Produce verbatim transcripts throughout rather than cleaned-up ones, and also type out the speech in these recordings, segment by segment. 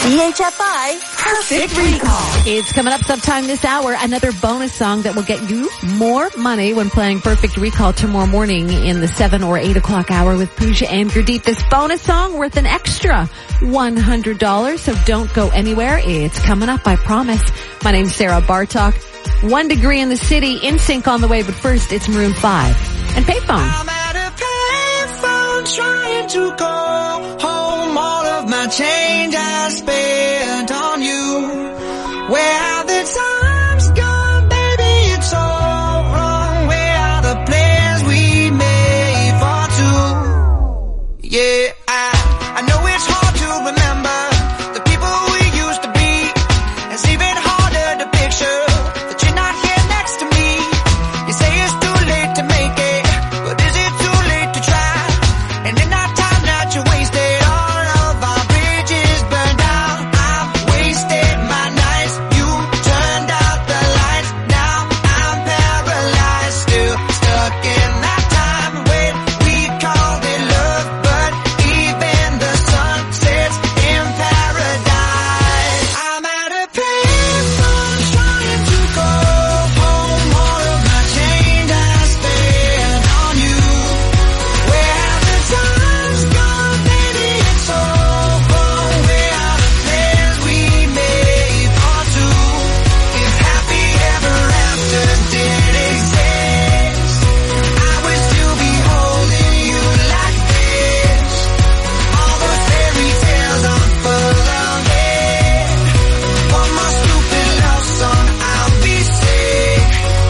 C H F I Perfect Recall. It's coming up sometime this hour. Another bonus song that will get you more money when playing Perfect Recall tomorrow morning in the seven or eight o'clock hour with Pooja and Gurdeep. This bonus song worth an extra one hundred dollars. So don't go anywhere. It's coming up, I promise. My name's Sarah Bartok. One degree in the city, In Sync on the way. But first, it's Maroon five and Payphone. I'm at a payphone trying to go home. All of my change I spent on you. Where have the times gone, baby? It's all wrong. Where are the plans we made for two? Yeah, I, I know it's hard to remember the people we used to be. It's even harder to picture that you're not here next to me. You say it's too late to make it, but is it too late to try? And in that time that you wasted, all of our bridges burned out. I've wasted my nights, you turned out the lights. Now I'm paralyzed, still stuck in that time when we called it love. But even the sun sets in paradise. I'm at a payphone trying to go home. All of my change I spent on you. Where have the times gone, baby? It's all wrong. Where are the plans we made for two? If happy ever after did exist, I would still be holding you like this. All those fairy tales are full of it. One more stupid love song, I'll be sick.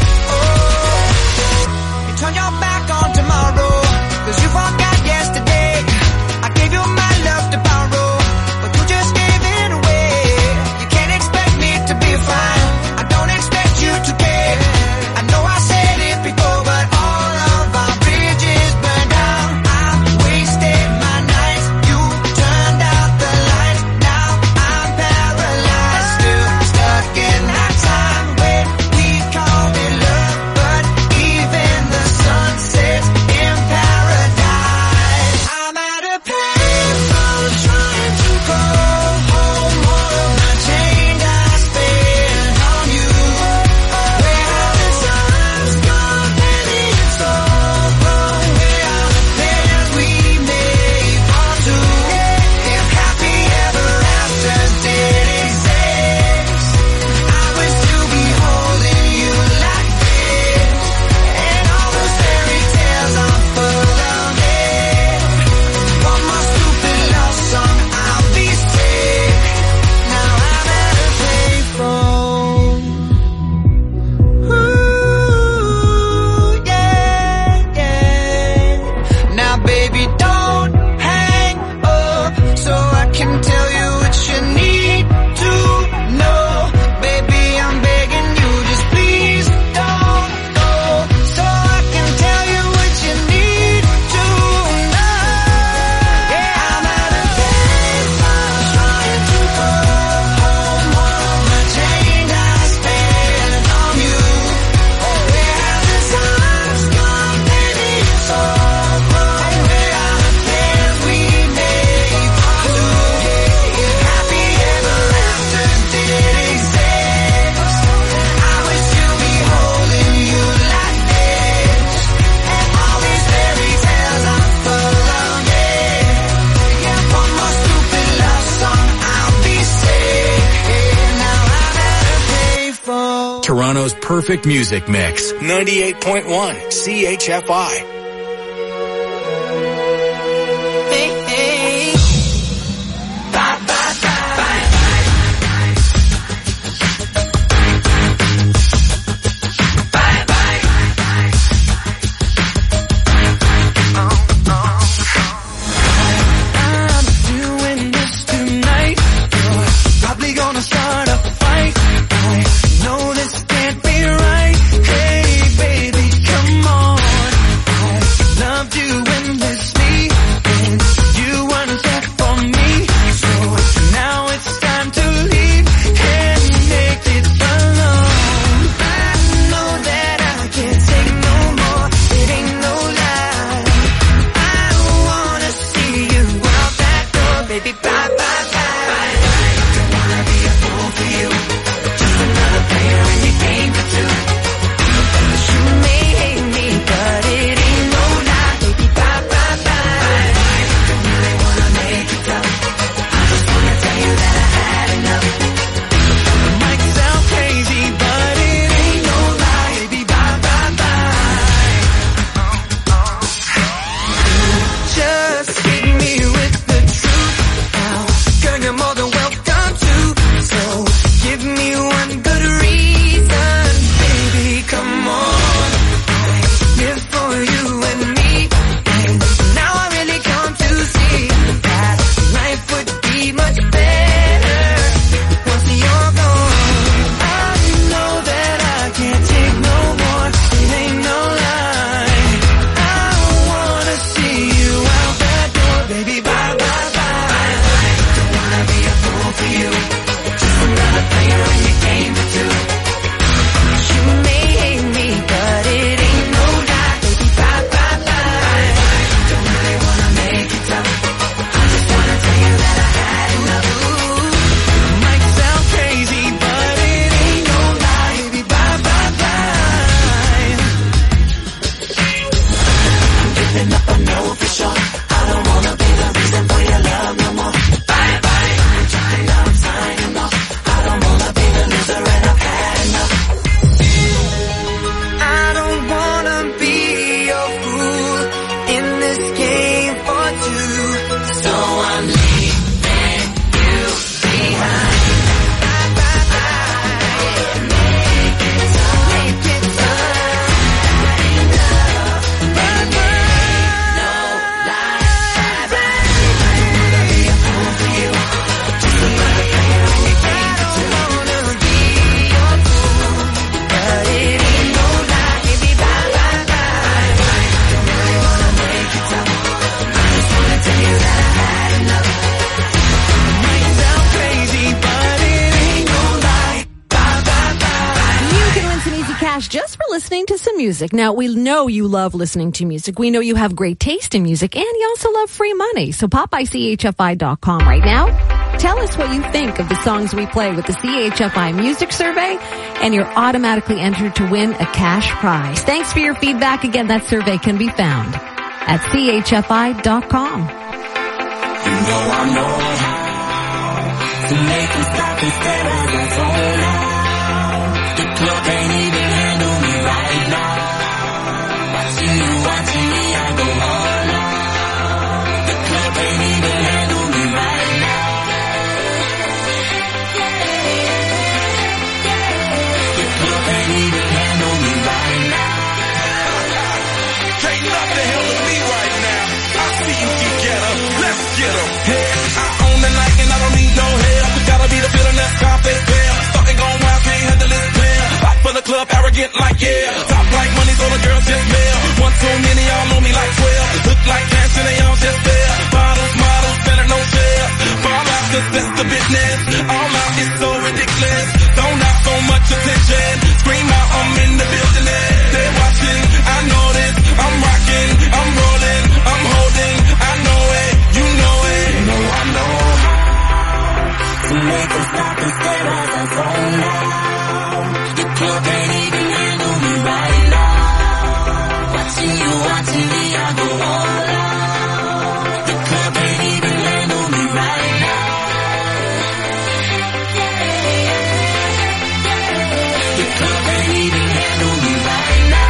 Oh, you turn your back on tomorrow, 'cause you forgot yesterday. I gave you my love to borrow, but you just gave it away. You can't expect me to be fine, I don't expect you to care. I know I said it before, but all of our bridges burned down. I've wasted my nights, you turned out the lights. Now I'm paralyzed, still stuck in that time when we called it love. But even the sun sets in paradise. I'm at a payphone trying to go home. All of my change I spent on you. Where have the times gone, baby? It's all wrong. Where are the plans we made for two? If happy ever after did exist, I would still be holding you like this. And all those fairy tales are full of it. One more stupid love song, I'll be sick. Now I'm at a payphone. Ooh, yeah, yeah. Now baby, don't hang up so I can tell you what you need to know. Baby, I'm begging you, just please don't go, so I can tell you what you need to know. Yeah, I'm at a payphone trying to go home. All of my change I spent on you. Where have the times gone, baby? It's all wrong. Where are the plans we made for two? If happy ever after did exist, I would still be holding you like this. And all these fairy tales are full of it. Yeah, one more stupid love song, I'll be sick. Now I'm at a payphone. Toronto's perfect music mix. ninety-eight point one C H F I. Hey, hey. Bye, bye, bye. Bye, bye. I'm doing this tonight. You're probably gonna start a fight. I know this can't be right. Hey, baby, come on. I dollars just for listening to some music. Now, we know you love listening to music. We know you have great taste in music, and you also love free money. So pop by C H F I dot com right now. Tell us what you think of the songs we play with the C H F I Music Survey, and you're automatically entered to win a cash prize. Thanks for your feedback. Again, that survey can be found at C H F I dot com. You know I know how to make them stop and stare at the phone now. The club can't even handle me right now. Watching you, watching me, I go all out. The club can't even handle me right now. The club can't even handle me right now. Can't nothing handle me right now. I see you together, let's get 'em. Hey, I own the night and I don't need no help. You gotta be the feeling that's Scarface bell. Something going wild, can't handle this player. Fight for the club, arrogant like yeah. Top like money, so the girls just mail. One too many, y'all know me like twelve. Look like cash and they all just there. Bottles, models, better no share. Fall out, cause that's the business. All out is so ridiculous. Don't have so much attention. Scream out, I'm in the building. They're watching, I know this. I'm rocking, I'm rolling, I'm holding. I know it, you know it. You know I know how to make them stop and stare as I phone now. The club can't even handle me right now. Watching you, watching me, I go all out. The club can't even handle me right now. The club can't even handle me right now.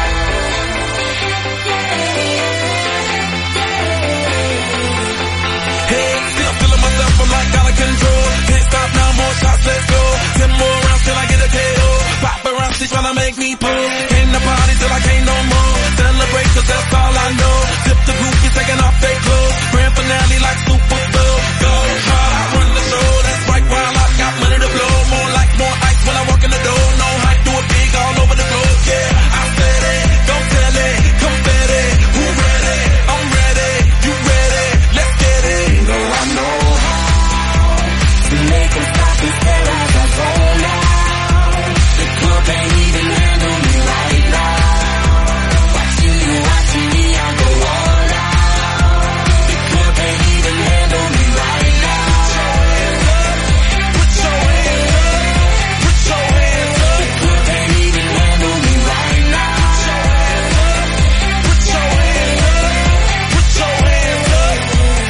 Hey, still feeling myself, I'm like out of control. Can't stop now, more shots, let's go. Ten more rounds till I get a K O. Paparazzi tryna make me pull. Came to party till I can't no more. Celebrate cause that's all I know. Zip the groupies taking off their clothes. Grand finale like Super Bowl. Go hard, I run the show. That's right, while I got money to blow. More like more ice when I walk in the door. No hype, do it big all over the globe. Yeah, I said it, don't tell it. Come bet it, who ready? I'm ready, you ready? Let's get it. You know I know how to make them stop and stare as I roll now. The club can't even handle me right now. Watching you, watching me, I go all out. The club can't even handle me right now. Put your hands up, put your hands up. The club can't even handle me right now. Put your hands up, put your hands up.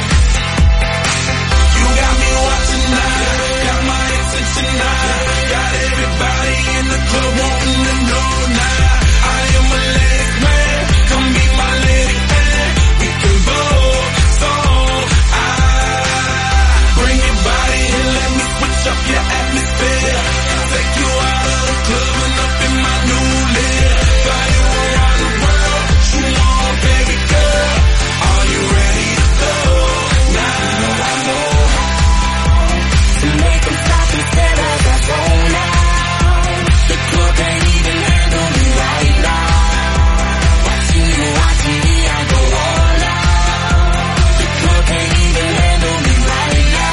You got me watching now, got my attention now. Got everybody in the club wanting to know now. I am a ladies man, come be my lady man. We can both so I bring your body and let me switch up your atmosphere. Take you out of the club and up in my new lid. Fly you around the world, you want baby girl. Are you ready to go? Now I know how to make them stop and stare as I roll now. The club can't even handle me right now. Watching you, watching me, I go all out. The club can't even handle me right now.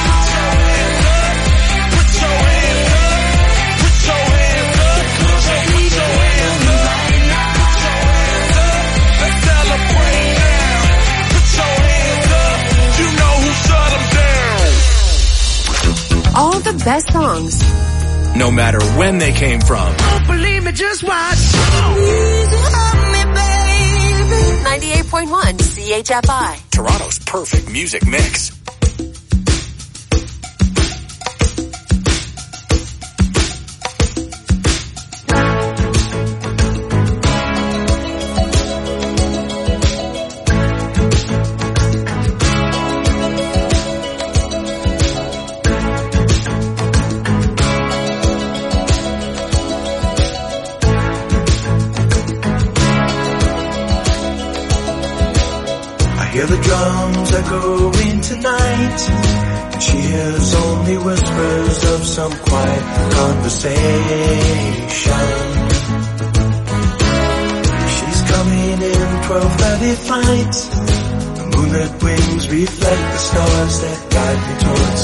Put your hands up, put your hands up. The club can't even handle me right now. Put your hands up, let's celebrate now. Put your hands up, you know who shut 'em down. All the best songs. No matter when they came from. Don't believe me, just watch. ninety-eight point one C H F I. Toronto's perfect music mix. Hear the drums echoing tonight, and she hears only whispers of some quiet conversation. She's coming in twelve thirty flight. The moonlit wings reflect the stars that guide me towards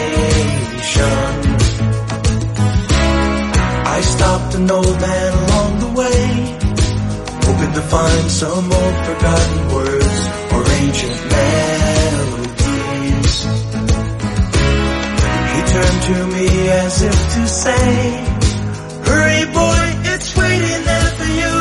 salvation. I stopped an old man along some old forgotten words or ancient melodies. He turned to me as if to say, hurry boy, it's waiting there for you.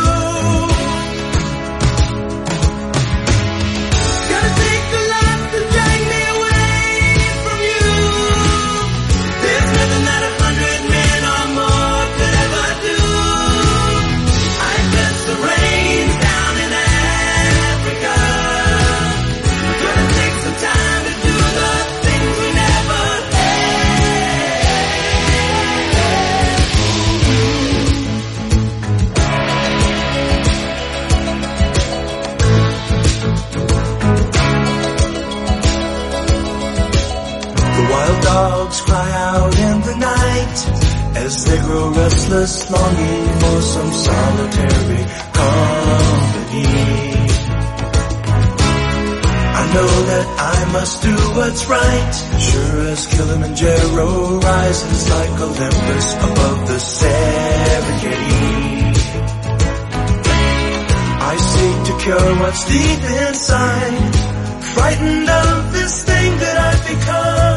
Gotta take a lot to drag me away from you. There's nothing that a hundred men or more could ever do. I bless the rains down in Africa. Gonna take some time to do the things we never Wild dogs cry out in the night as they grow restless, longing for some solitary company. I know that I must do what's right, sure as Kilimanjaro rises like Olympus above the Serengeti. I seek to cure what's deep inside, frightened of this thing that I've become.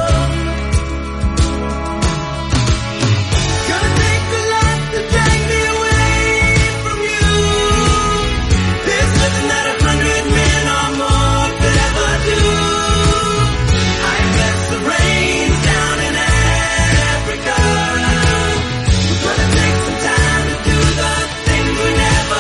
Gonna take a lot to drag me away from you. There's nothing that a hundred men or more could ever do. I bless the rains down in Africa. We're gonna take some time to do the things we never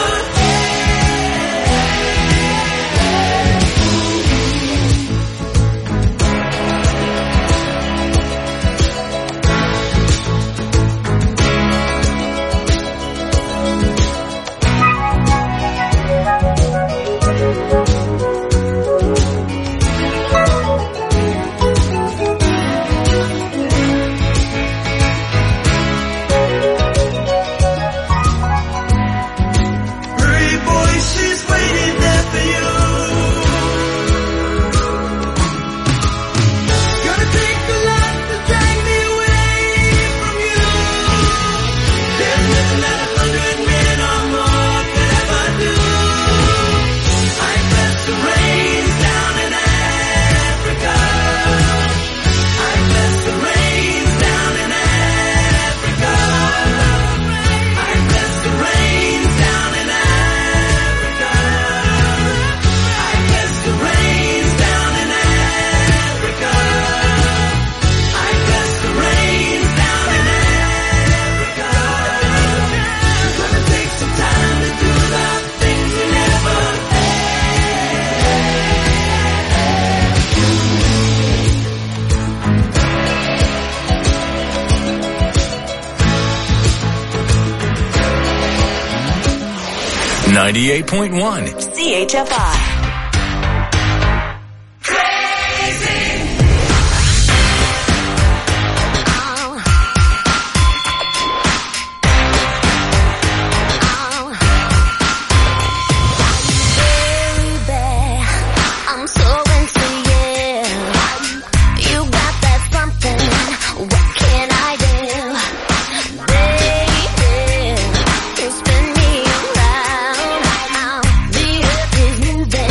ninety-eight point one C H F I. Moving.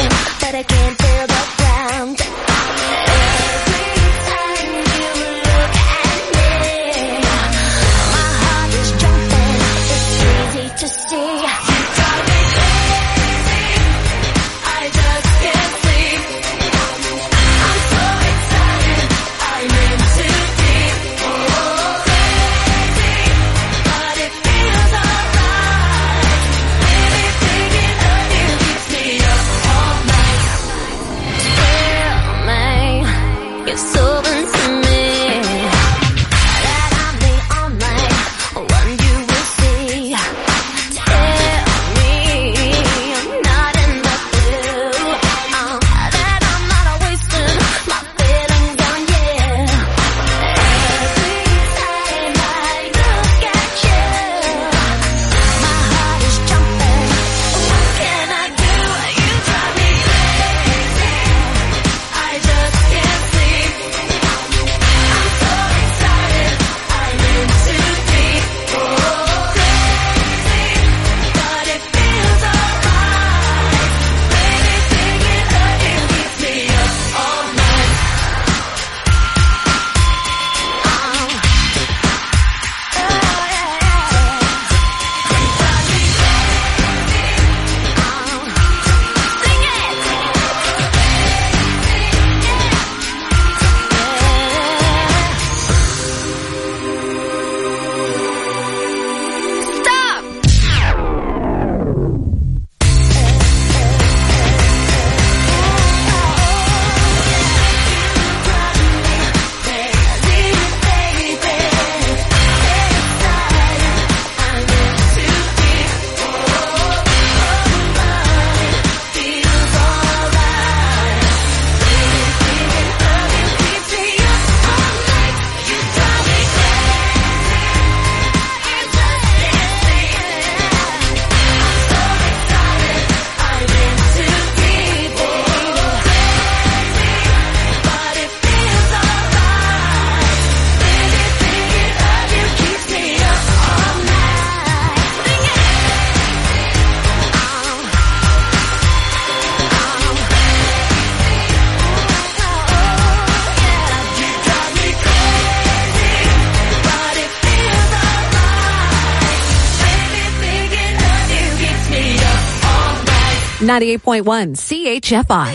ninety-eight point one C H F I.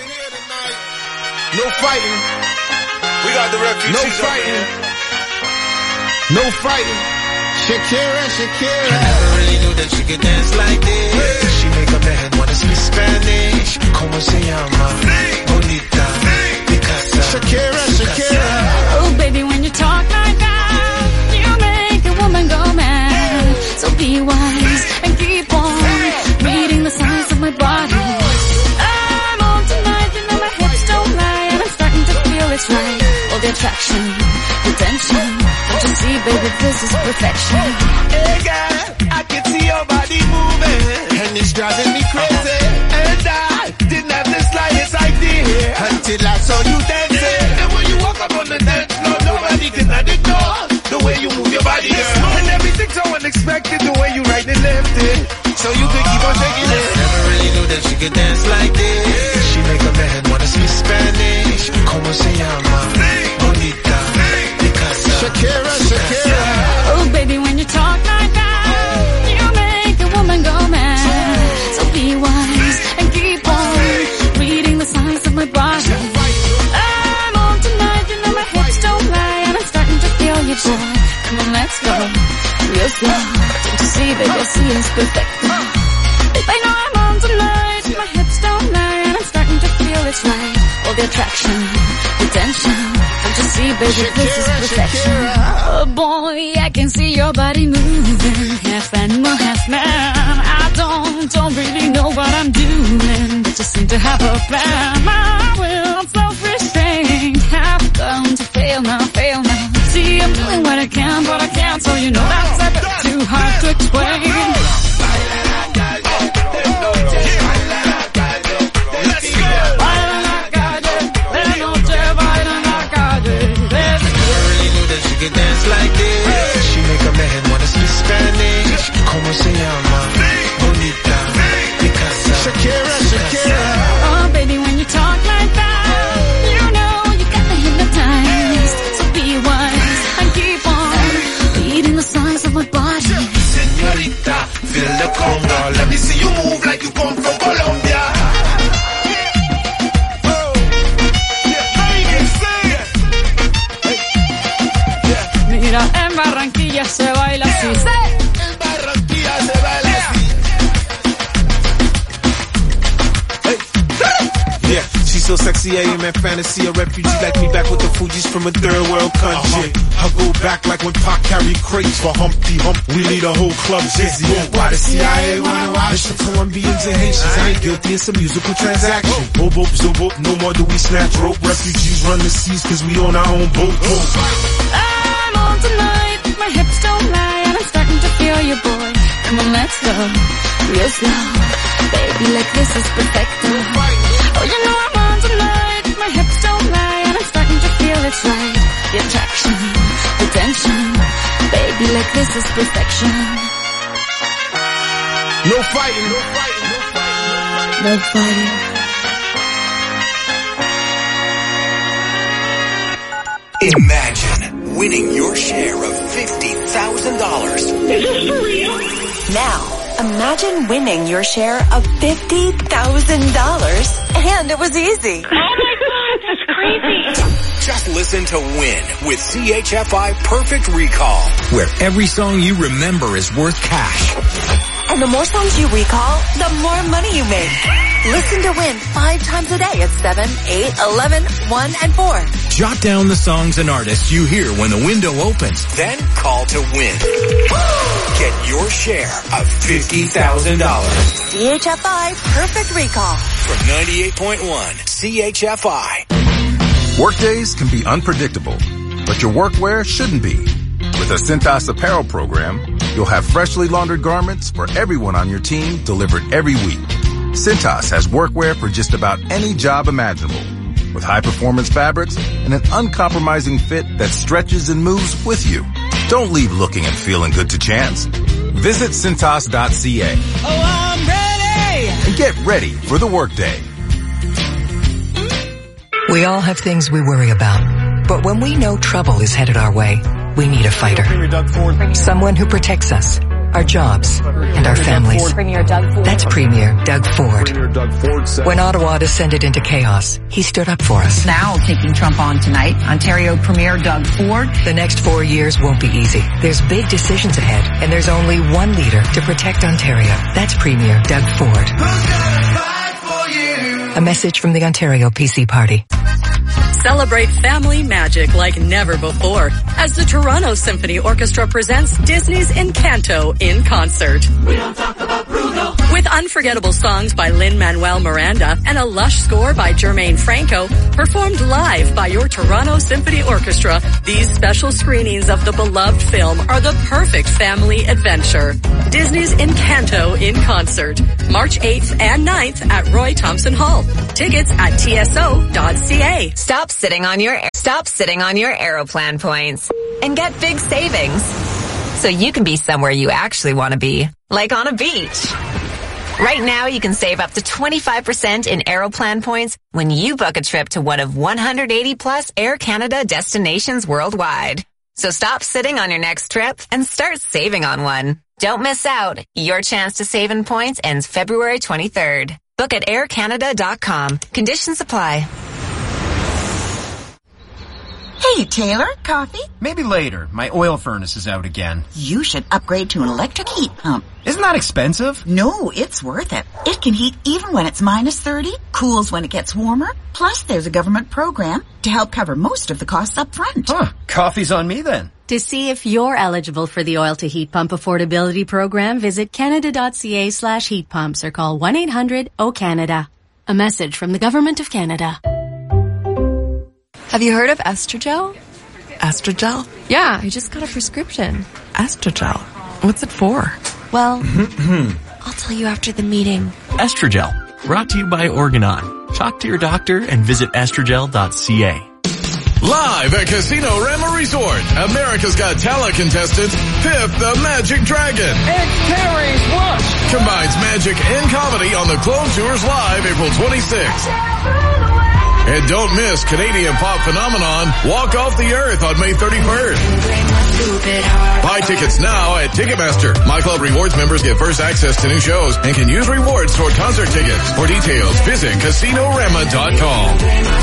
No fighting. We got the refugees. No fighting. No fighting. Shakira, Shakira. I never really knew that she could dance like this. She make up her head wanna speak Spanish. Como se llama? Bonita. Picasa. Shakira, Shakira. Oh, baby, when you talk like that, you make a woman go mad. So be wise and keep on reading the signs of my body. I'm on tonight, you know my hips don't lie, and I'm starting to feel it's right. All the attraction, the tension. Don't you see, baby, this is perfection. Hey girl, I can see your body moving, and it's driving me crazy. And I didn't have the slightest idea until I saw you dancing. And when you walk up on the dance floor, nobody can ignore the way you move your body, girl. And everything's so unexpected, the way you right and left it, so you could keep on shaking it. Never really knew that she could dance like this. She make up her head wanna speak Spanish. Como se llama? Bonita. Picasa. Shakira, Shakira. Oh, baby, when you talk like that, you make a woman go mad. So be wise and keep on reading the signs of my body. I'm on tonight, you know my hips don't lie, and I'm starting to feel you, boy. Come on, let's go real slow. Don't you see, baby, I see it's perfect. I know I'm on tonight, my hips don't lie, and I'm starting to feel it's right. All the attraction, the tension. Don't you see, baby, this is perfection. Oh boy, I can see your body moving, half animal, half man. I don't, don't really know what I'm doing, but just seem to have a plan. My will, self-restraint, have come to fail now, fail now. See, I'm doing what I can, but I can't, so you know that's a bit too hard to explain. Dance like this. She make up her head wanna speak Spanish. Como se llama? Bonita. Picasa. Shakira, Shakira. Oh, baby, when you talk like that, you know you got me hypnotized. So be wise and keep on reading the signs of my body. Señorita, feel the conga. Let me see you move like you come from Colombia. Mira, en Barranquilla se baila así. En Barranquilla se baila así. Hey. Yeah, she's so sexy, I am in fantasy. A refugee like me back with the Fugees from a third world country. Uh-huh. I go back like when Pac carried crates for Humpty Hump. We lead a whole club dizzy. Why the C I A wanna watch the Colombians and Haitians? I ain't guilty, it's a musical transaction. Boop, boop, zoop, boop, no more do we snatch rope. Refugees run the seas cause we on our own boat. I'm on tonight, my hips don't lie, and I'm starting to feel you, boy. Come on, let's go real slow. Baby, like this is perfect. Oh, you know I'm on tonight, my hips don't lie, and I'm starting to feel it's right. The attraction, the tension. Baby, like this is perfection. No fighting, no fighting, no fighting. No fighting. Imagine winning your share of fifty thousand dollars. Is this for real? Now, imagine winning your share of fifty thousand dollars. And it was easy. Oh my God, that's crazy. Just listen to Win with C H F I Perfect Recall, where every song you remember is worth cash. And the more songs you recall, the more money you make. Listen to Win five times a day at seven, eight, eleven, one, and four. Jot down the songs and artists you hear when the window opens. Then call to win. Get your share of fifty thousand dollars. C H F I Perfect Recall. From ninety-eight point one C H F I. Workdays can be unpredictable, but your workwear shouldn't be. With a Cintas apparel program, you'll have freshly laundered garments for everyone on your team delivered every week. Cintas has workwear for just about any job imaginable, with high-performance fabrics and an uncompromising fit that stretches and moves with you. Don't leave looking and feeling good to chance. Visit Cintas dot C A. Oh, I'm ready! And get ready for the workday. We all have things we worry about, but when we know trouble is headed our way, we need a fighter. Someone who protects us, our jobs, and our families. Premier Doug Ford. That's Premier Doug Ford. Premier Doug Ford said. When Ottawa descended into chaos, he stood up for us. Now taking Trump on tonight, Ontario Premier Doug Ford. The next four years won't be easy. There's big decisions ahead, and there's only one leader to protect Ontario. That's Premier Doug Ford. Who's gonna fight for you? A message from the Ontario P C Party. Celebrate family magic like never before as the Toronto Symphony Orchestra presents Disney's Encanto in concert. We don't talk about Bruno. With unforgettable songs by Lin-Manuel Miranda and a lush score by Jermaine Franco, performed live by your Toronto Symphony Orchestra, these special screenings of the beloved film are the perfect family adventure. Disney's Encanto in concert, March eighth and ninth at Roy Thompson Hall. Tickets at T S O dot C A. Stop sitting on your stop sitting on your Aeroplan points and get big savings so you can be somewhere you actually want to be, like on a beach. Right now, you can save up to twenty-five percent in Aeroplan points when you book a trip to one of one hundred eighty plus Air Canada destinations worldwide. So stop sitting on your next trip and start saving on one. Don't miss out. Your chance to save in points ends February twenty-third. Book at air canada dot com. Conditions apply. Hey, Taylor, coffee? Maybe later. My oil furnace is out again. You should upgrade to an electric heat pump. Isn't that expensive? No, it's worth it. It can heat even when it's minus thirty, cools when it gets warmer. Plus, there's a government program to help cover most of the costs up front. Huh, coffee's on me then. To see if you're eligible for the Oil to Heat Pump Affordability Program, visit canada dot c a slash heat pumps or call one eight hundred O Canada. A message from the Government of Canada. Have you heard of Estrogel? Estrogel? Yeah, I just got a prescription. Estrogel? What's it for? Well, I'll tell you after the meeting. Estrogel, brought to you by Organon. Talk to your doctor and visit estrogel dot c a. Live at Casino Rama Resort, America's Got Talent contestant Pip the Magic Dragon. It's Terry's Rush. Combines magic and comedy on the Clone Tours Live April twenty-sixth. And don't miss Canadian pop phenomenon Walk Off the Earth on May thirty-first. Buy tickets now at Ticketmaster. My Club Rewards members get first access to new shows and can use rewards toward concert tickets. For details, visit casino rama dot com.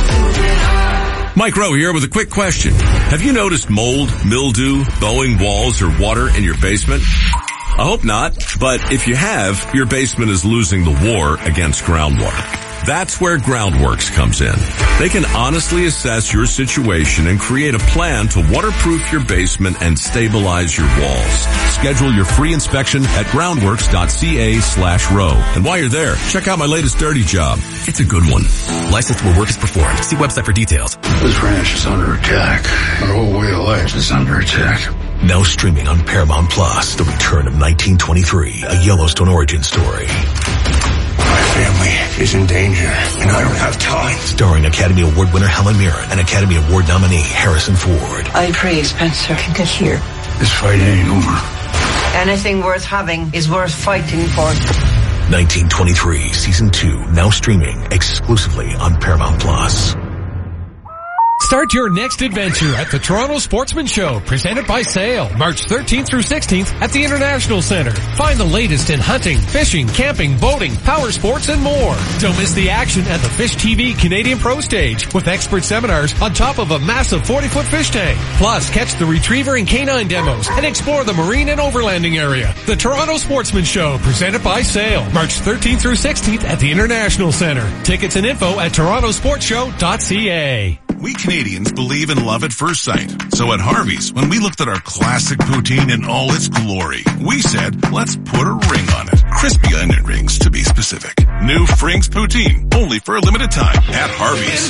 Mike Rowe here with a quick question. Have you noticed mold, mildew, bowing walls, or water in your basement? I hope not, but if you have, your basement is losing the war against groundwater. That's where Groundworks comes in. They can honestly assess your situation and create a plan to waterproof your basement and stabilize your walls. Schedule your free inspection at groundworks dot c a slash row. And while you're there, check out my latest dirty job. It's a good one. Licensed where work is performed. See website for details. This ranch is under attack. Our whole way of life is under attack. Now streaming on Paramount Plus, the return of nineteen twenty-three, a Yellowstone origin story. My family is in danger, and I don't have time. Starring Academy Award winner Helen Mirren and Academy Award nominee Harrison Ford. I pray Spencer can get here. This fight ain't over. Anything worth having is worth fighting for. nineteen twenty-three, Season two, now streaming exclusively on Paramount Plus. Start your next adventure at the Toronto Sportsman Show, presented by Sail, March thirteenth through sixteenth at the International Center. Find the latest in hunting, fishing, camping, boating, power sports, and more. Don't miss the action at the Fish T V Canadian Pro Stage with expert seminars on top of a massive forty-foot fish tank. Plus, catch the retriever and canine demos and explore the marine and overlanding area. The Toronto Sportsman Show, presented by Sail, March thirteenth through sixteenth at the International Center. Tickets and info at toronto sports show dot c a. We Canadians believe in love at first sight. So at Harvey's, when we looked at our classic poutine in all its glory, we said, let's put a ring on it. Crispy onion rings, to be specific. New Frings Poutine, only for a limited time at Harvey's.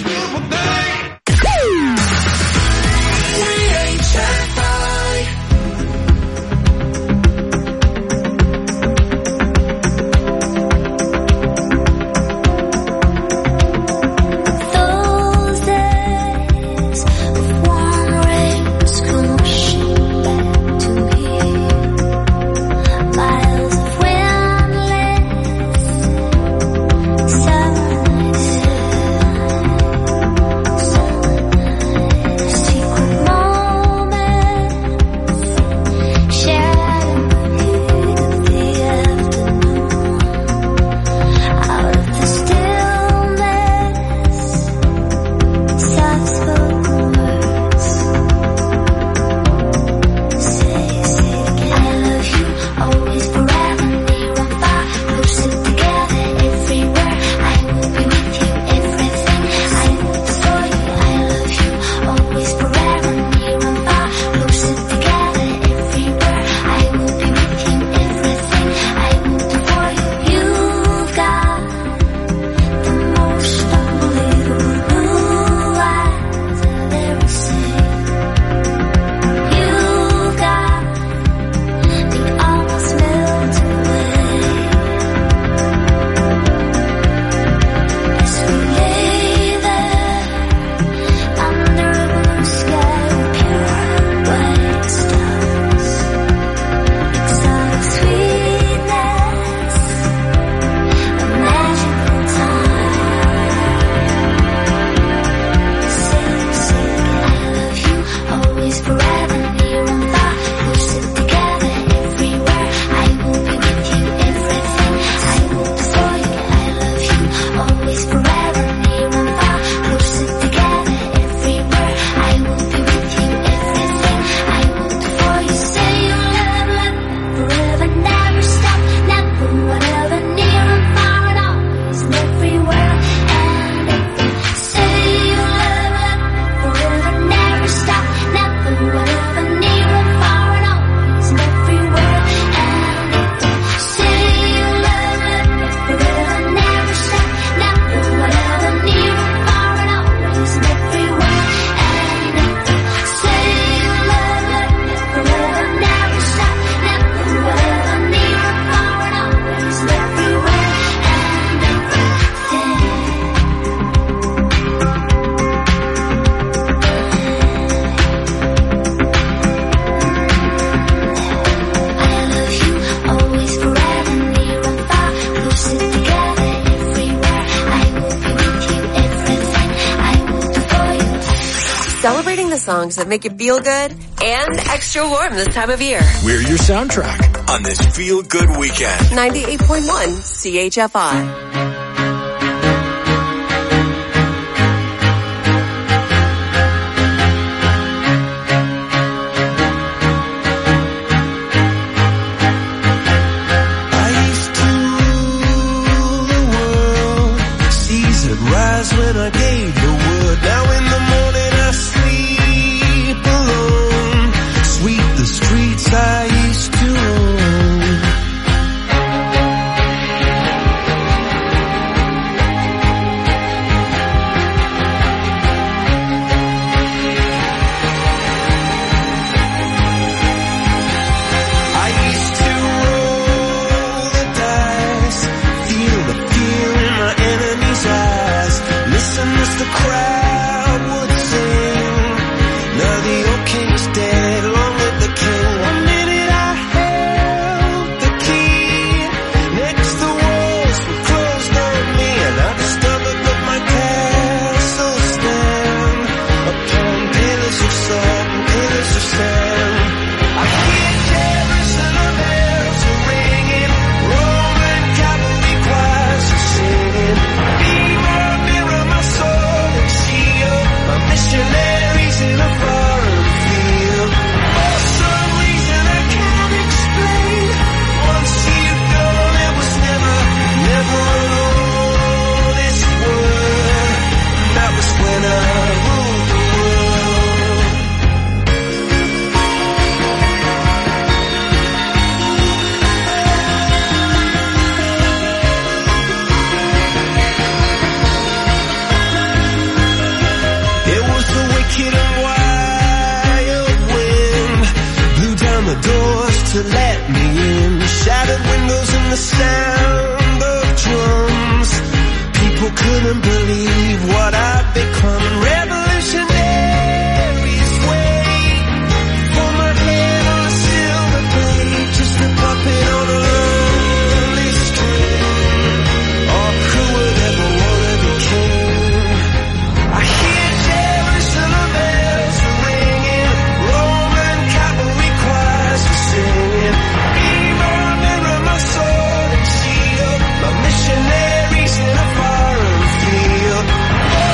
So always, forever, near and far. We'll sit together everywhere. I will be with you, everything. I will do for you, I love you. Always, forever, near and far. We'll sit together everywhere. I will be with you, everything. I will do for you. Say you love, love, forever, never stop, never, whatever, near and far and always, and everywhere. And ever. Say you love, love, forever, never stop, never, whatever, near and far and always, and everywhere. And ever. Say you love, love, forever, never stop, never, whatever, near and far and always, and everywhere. And ever. Say you love, love, forever, never stop, never, whatever, near and far and always, and everywhere. And I love you, always, forever, near and far. We'll sit together everywhere. I will be with you, everything. I will do for you. Celebrating the songs that make you feel good and extra warm this time of year. We're your soundtrack on this feel-good weekend. ninety-eight point one C H F I. I used to rule the world. Seas would rise when I gave the word. Now in the morning I sleep alone. Sweep the streets I used to own. I used to roll the dice, feel the fear in my enemy's eyes. Listen as the crowd would sing. Now the old king's dead, long live the king. One minute I held the key. Next the walls were closed on me, and I discovered that my castle stand upon pillars of salt and pillars of sand. I hear Jerusalem bells are ringing, Roman cavalry choirs are singing. Be my mirror, my soul and shield, my missionaries in a foreign field. For some reason I can't explain, once you've gone it was never, never alone. This word, that was when I ruled the world. It was the wicked and wild wind, blew down the doors to let me in. Shattered windows and the sound of drums. People couldn't believe what I'd become. Revolutionaries wait for my head on a silver plate, just a puppet on a lonely string. Oh, who would ever wanna be king? I hear Jerusalem bells are ringing, Roman cavalry choirs are singing. Be my mirror, my sword and shield, my missionaries in a foreign field. For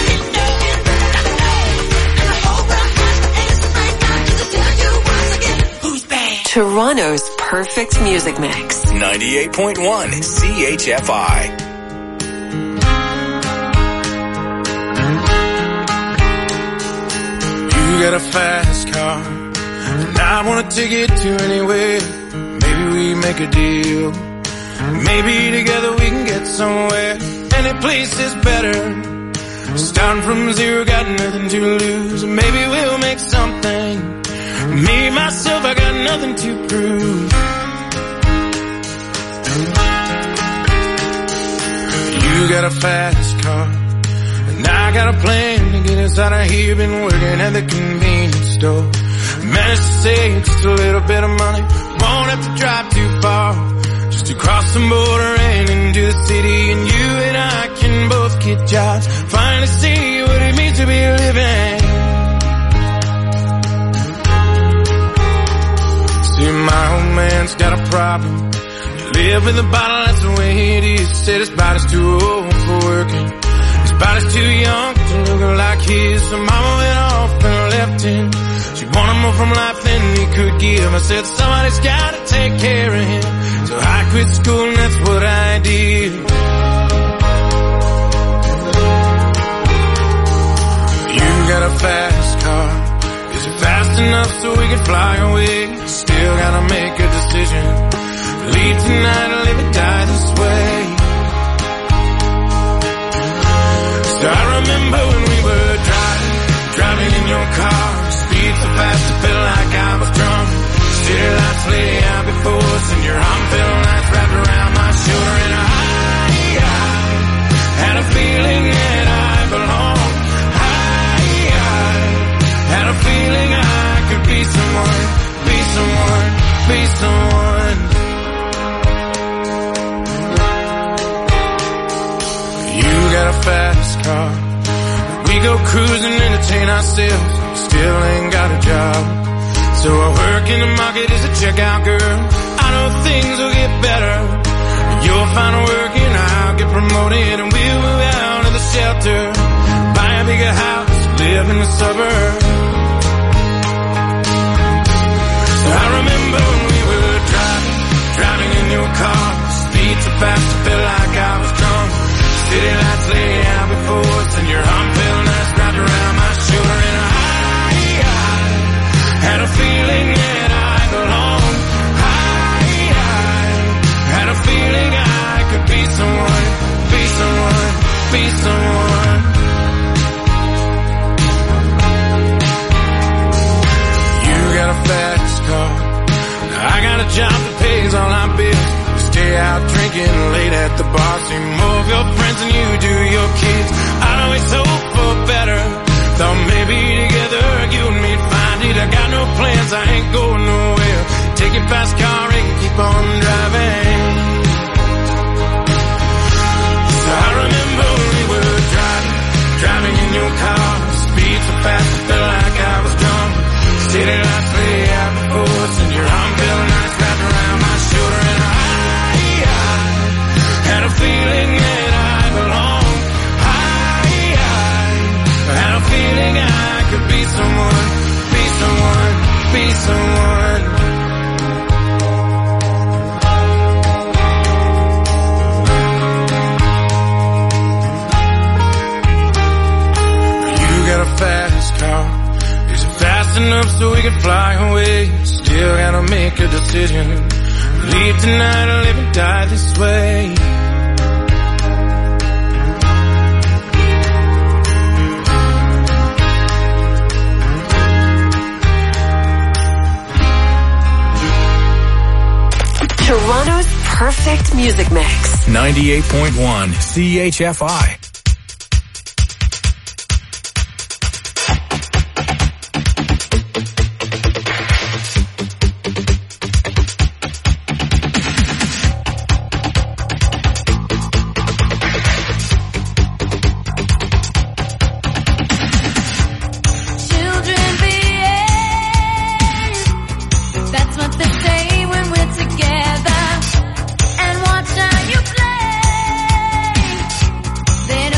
Toronto's perfect music mix. ninety-eight point one C H F I. You got a fast car, and I wanna take it to anywhere. Maybe we make a deal. Maybe together we can get somewhere. Any place is better. Starting from zero, got nothing to lose. Maybe we'll make something. Me, myself, I got nothing to prove. You got a fast car, and I got a plan to get us out of here. Been working at the convenience store. Managed to save just a little bit of money. Won't have to drive too far, just to cross the border and into the city. And you and I can both get jobs, finally see what it means to be living. See, my old man's got a problem. He live with a bottle, that's the way it is. Said his body's too old for working. His body's too young to look like his. So mama went off and left him. She wanted more from life than he could give. I said somebody's gotta take care of him. So I quit school and that's what I did. You got a fast car. Is it fast enough so we can fly away? Still gotta make a decision. Leave tonight or live or die this way. So I remember when we were driving, driving in your car. Speed so fast it felt like I was drunk. City lights lay out before us and your arm felt nice wrapped around my shoulder. And I, I had a feeling that I belonged. I, I had a feeling I could be someone, be someone, be someone. You got a fast car. We go cruising, entertain ourselves. Still ain't got a job. So I work in the market as a checkout girl. I know things will get better. You'll find work and I'll get promoted. And we'll move out of the shelter, buy a bigger house, live in the suburbs. So I remember when we were driving, driving in your car. Speed so fast it felt like I was drunk. City lights lay out before us and your arm felt nice wrapped around my shoulder. And I, I had a feeling that I belonged. I, I had a feeling I could be someone, be someone, be someone. You got a fast car. I got a job that pays all our bills. Stay out drinking late at the bar. See more of your friends than you do your kids. I'd always hope for better. Thought maybe together you and me'd find it. I got no plans, I ain't going nowhere. Take your fast car and keep on driving. So I remember we were driving, driving in your car. Speed so fast it felt like I was drunk. City lights lay out before us and your arm felt nice wrapped around my shoulder. And I had a feeling that I belong. I, I had a feeling I could be someone, be someone, be someone. You got a fast car. Is it fast enough so we can fly away? Still gotta make a decision. Leave tonight or live and die this way. Toronto's perfect music mix. ninety-eight point one C H F I. Then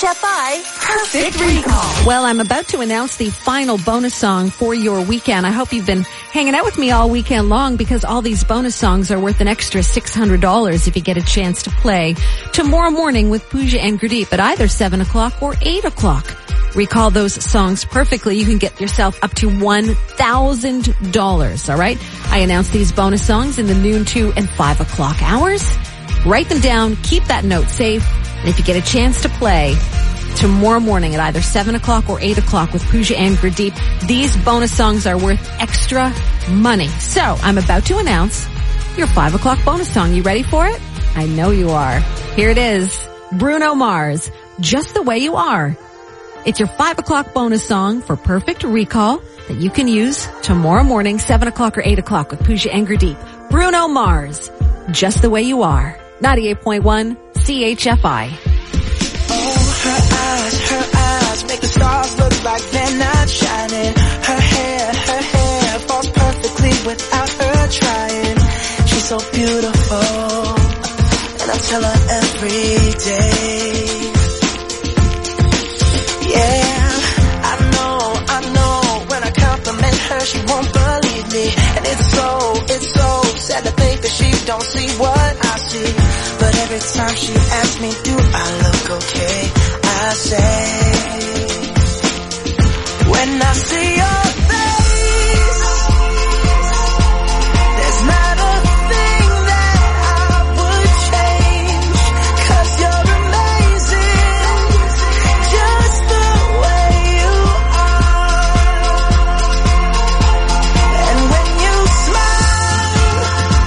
H F I Perfect Recall. Well, I'm about to announce the final bonus song for your weekend. I hope you've been hanging out with me all weekend long because all these bonus songs are worth an extra six hundred dollars if you get a chance to play tomorrow morning with Pooja and Gurdeep at either seven o'clock or eight o'clock. Recall those songs perfectly. You can get yourself up to one thousand dollars, all right? I announce these bonus songs in the noon, two, and five o'clock hours. Write them down. Keep that note safe. And if you get a chance to play tomorrow morning at either seven o'clock or eight o'clock with Pooja and Gurdeep, these bonus songs are worth extra money. So I'm about to announce your five o'clock bonus song. You ready for it? I know you are. Here it is. Bruno Mars, Just the Way You Are. It's your five o'clock bonus song for Perfect Recall that you can use tomorrow morning, seven o'clock or eight o'clock with Pooja and Gurdeep. Bruno Mars, Just the Way You Are. ninety-eight point one C H F I. Oh, her eyes, her eyes make the stars look like they're not shining. Her hair, her hair falls perfectly without her trying. She's so beautiful, and I tell her every day. Yeah, I know, I know, when I compliment her she won't believe me. And it's so, it's so sad to think that she don't see what I see. But every time she asks me, do I look okay? I say, when I see your face, there's not a thing that I would change. 'Cause you're amazing, just the way you are. And when you smile,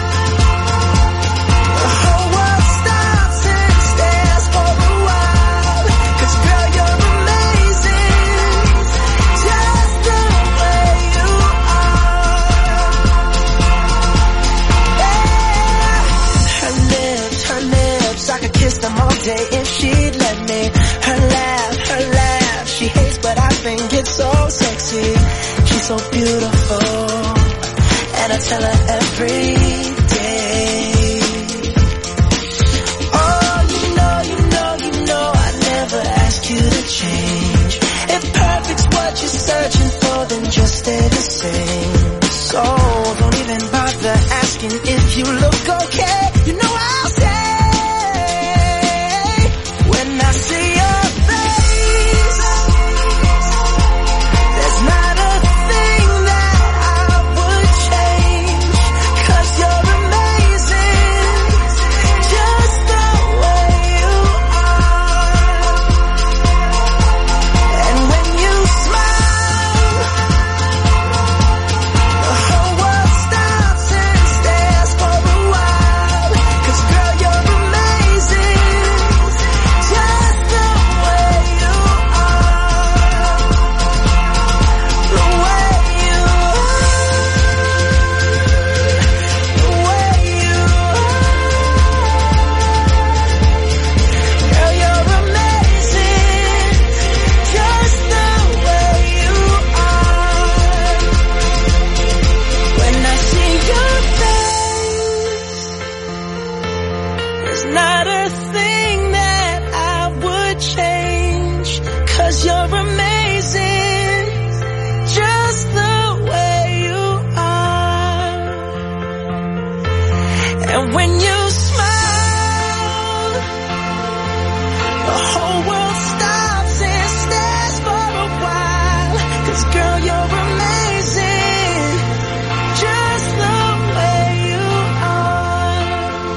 the whole world stops and stares for a while. 'Cause girl, you're amazing, just the way you are. Yeah. Her lips, her lips, I could kiss them all day if she'd let me. Her laugh, her laugh, she hates but I think it's so sexy. She's so beautiful, and I tell her every day. Oh, you know, you know, you know I never ask you to change. If perfect's what you're searching for, then just stay the same. So don't even bother asking if you look okay. You know I'll say, when I see your face, there's not a thing that I would change. 'Cause you're amazing, just the way you are. And when you smile, the whole world stops and stares for a while. 'Cause girl, you're amazing, just the way you are. The way you are, the way you are. Girl, you're amazing, just the way you are. When I see your face, there's not a thing that I would change. 'Cause you're amazing, just the way you are. And when you smile, the whole world stops and stares for a while. 'Cause girl, you're amazing, just the way you are.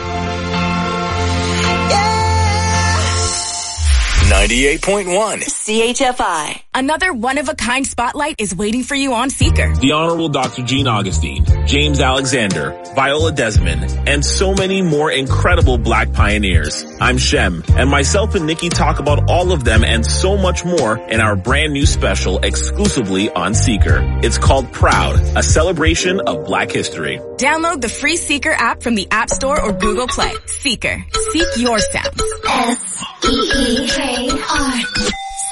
Yeah. ninety-eight point one C H F I. Another one-of-a-kind spotlight is waiting for you on Seeker. The Honorable Doctor Gene Augustine, James Alexander, Viola Desmond, and so many more incredible black pioneers. I'm Shem, and myself and Nikki talk about all of them and so much more in our brand new special exclusively on Seeker. It's called Proud, a celebration of black history. Download the free Seeker app from the App Store or Google Play. Seeker. Seek your sounds. S E E K R.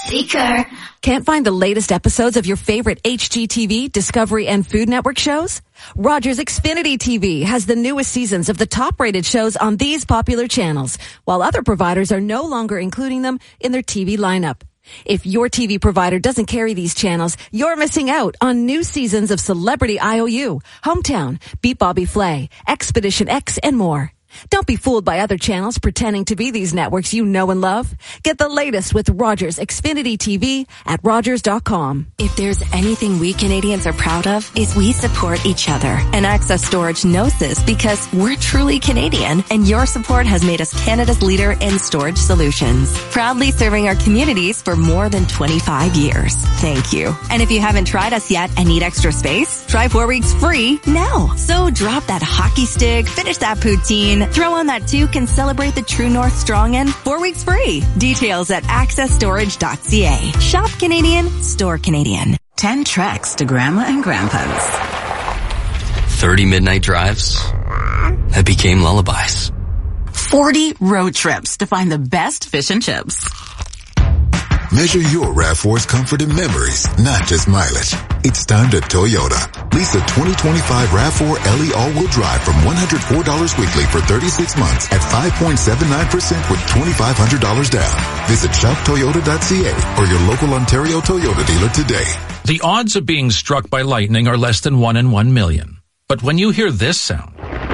Seeker. Can't find the latest episodes of your favorite H G T V, Discovery, and Food Network shows? Rogers Xfinity T V has the newest seasons of the top-rated shows on these popular channels, while other providers are no longer including them in their T V lineup. If your T V provider doesn't carry these channels, you're missing out on new seasons of Celebrity I O U, Hometown, Beat Bobby Flay, Expedition X, and more. Don't be fooled by other channels pretending to be these networks you know and love. Get the latest with Rogers Xfinity T V at rogers dot com. If there's anything we Canadians are proud of, is we support each other. And Access Storage knows this because we're truly Canadian, and your support has made us Canada's leader in storage solutions. Proudly serving our communities for more than twenty-five years. Thank you. And if you haven't tried us yet and need extra space, try four weeks free now. So drop that hockey stick, finish that poutine, throw on that toque, and celebrate the True North Strong in four weeks free. Details at access storage dot c a. Shop Canadian, store Canadian. Ten treks to Grandma and Grandpa's. Thirty midnight drives that became lullabies. Forty road trips to find the best fish and chips. Measure your RAV four's comfort and memories, not just mileage. It's time to Toyota. Lease a twenty twenty-five RAV four L E all-wheel drive from one hundred four dollars weekly for thirty-six months at five point seven nine percent with twenty-five hundred dollars down. Visit shop toyota dot c a or your local Ontario Toyota dealer today. The odds of being struck by lightning are less than one in one million. But when you hear this sound,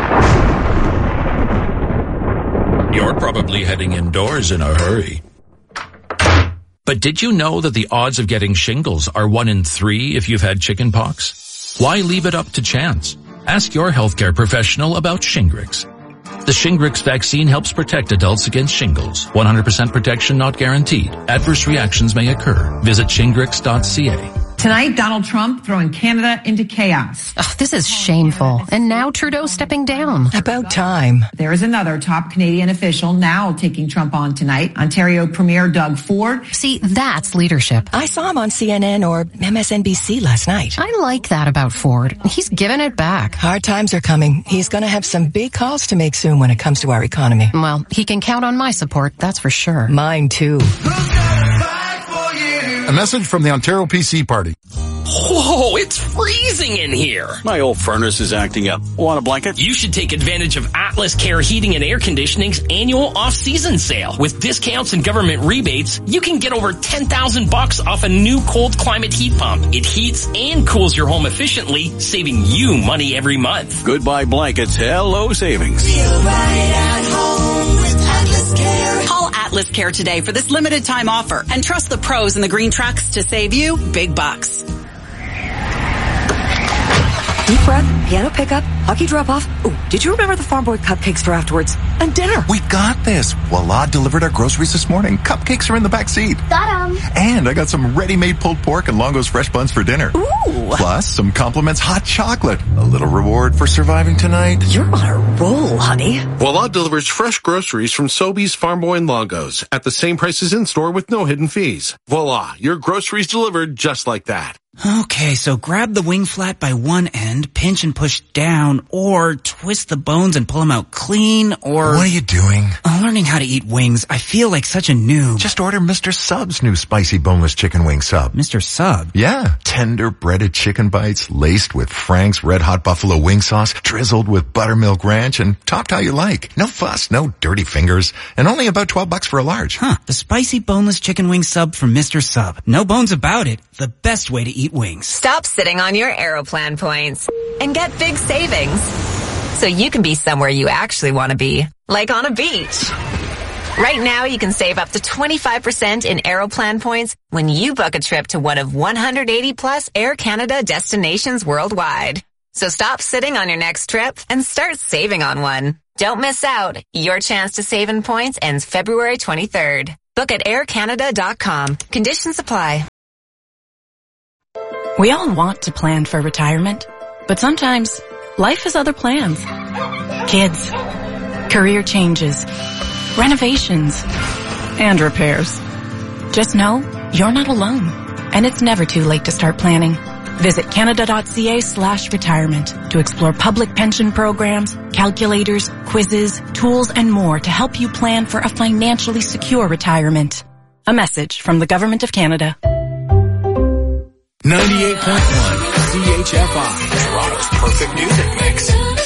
you're probably heading indoors in a hurry. But did you know that the odds of getting shingles are one in three if you've had chicken pox? Why leave it up to chance? Ask your healthcare professional about Shingrix. The Shingrix vaccine helps protect adults against shingles. one hundred percent protection not guaranteed. Adverse reactions may occur. Visit shingrix dot c a. Tonight, Donald Trump throwing Canada into chaos. Oh, this is shameful. And now Trudeau stepping down. About time. There is another top Canadian official now taking Trump on tonight. Ontario Premier Doug Ford. See, that's leadership. I saw him on C N N or M S N B C last night. I like that about Ford. He's giving it back. Hard times are coming. He's going to have some big calls to make soon when it comes to our economy. Well, he can count on my support, that's for sure. Mine too. A message from the Ontario P C Party. Whoa, it's freezing in here. My old furnace is acting up. Want a blanket? You should take advantage of Atlas Care Heating and Air Conditioning's annual off-season sale. With discounts and government rebates, you can get over ten thousand bucks off a new cold climate heat pump. It heats and cools your home efficiently, saving you money every month. Goodbye blankets. Hello savings. Feel right at home with Atlas Care. Call Atlas Care today for this limited time offer and trust the pros in the green trucks to save you big bucks. Deep breath, piano pickup, hockey drop-off. Ooh, did you remember the Farm Boy cupcakes for afterwards? And dinner. We got this. Voila delivered our groceries this morning. Cupcakes are in the back seat. Got 'em. And I got some ready-made pulled pork and Longo's fresh buns for dinner. Ooh. Plus some compliments hot chocolate. A little reward for surviving tonight. You're on a roll, honey. Voila delivers fresh groceries from Sobeys, Farm Boy, and Longo's at the same prices in-store with no hidden fees. Voila, your groceries delivered just like that. Okay, so grab the wing flat by one end, pinch and push down, or twist the bones and pull them out clean, or... What are you doing? I'm learning how to eat wings. I feel like such a noob. Just order Mister Sub's new spicy boneless chicken wing sub. Mister Sub? Yeah. Tender breaded chicken bites laced with Frank's Red Hot Buffalo wing sauce, drizzled with buttermilk ranch, and topped how you like. No fuss, no dirty fingers, and only about twelve bucks for a large. Huh. The spicy boneless chicken wing sub from Mister Sub. No bones about it. The best way to eat wings. Stop sitting on your Aeroplan points and get big savings so you can be somewhere you actually want to be, like on a beach. Right now, you can save up to twenty-five percent in Aeroplan points when you book a trip to one of one hundred eighty plus Air Canada destinations worldwide. So stop sitting on your next trip and start saving on one. Don't miss out. Your chance to save in points ends February twenty-third. Book at air canada dot com. Conditions apply. We all want to plan for retirement, but sometimes life has other plans. Kids, career changes, renovations, and repairs. Just know you're not alone, and it's never too late to start planning. Visit canada dot c a slash retirement to explore public pension programs, calculators, quizzes, tools, and more to help you plan for a financially secure retirement. A message from the Government of Canada. ninety-eight point one C H F I, Toronto's perfect music mix.